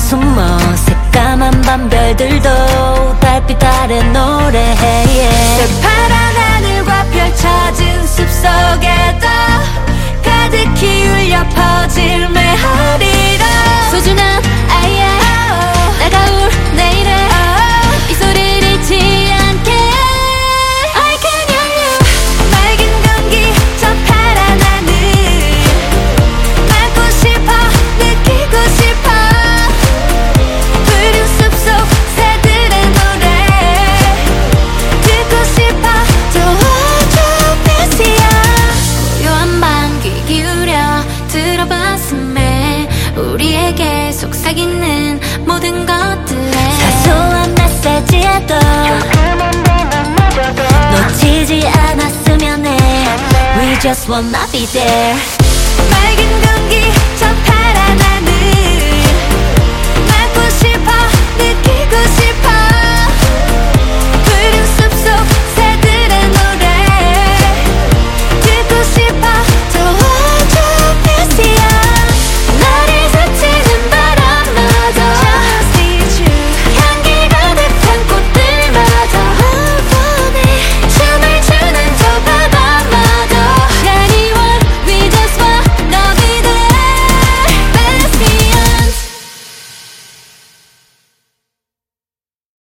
숨어 새까만 밤별들도 달빛 아래 노래해. 새파란 하늘과 펼쳐진 숲속에도 가득히 울려 퍼질 메아리로 소중한 아이야 다가올 내일에 이 소리를 잃지 않게 I can hear you. 맑은 공기 저 파란 하늘 맡고 싶어 느끼고 싶어 푸른 숲속 새들의 노래 듣고 싶어 도와줘 please야. 고요한 밤 귀 기울여 들어봤음에 우리에게 속삭이는 모든 것들에 사소한 메시지에도 놓치지 않았으면 해. We just wanna be there. 맑은 공기 저